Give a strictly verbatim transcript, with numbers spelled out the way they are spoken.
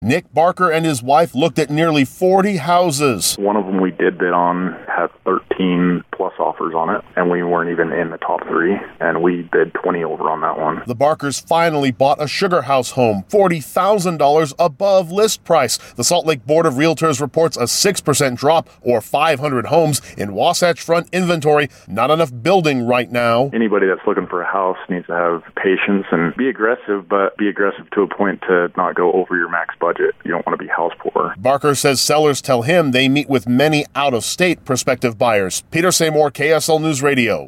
Nick Barker and his wife looked at nearly forty houses. One of them we did bid on had thirteen plus offers on it, and we weren't even in the top three, and we bid twenty over on that one. The Barkers finally bought a Sugar House home, forty thousand dollars above list price. The Salt Lake Board of Realtors reports a six percent drop, or five hundred homes, in Wasatch Front inventory. Not enough building right now. Anybody that's looking for a house needs to have patience and be aggressive, but be aggressive to a point to not go over your max budget. You don't want to be house poor. Barker says sellers tell him they meet with many out-of-state prospective buyers. Peter Seymour, K S L News Radio.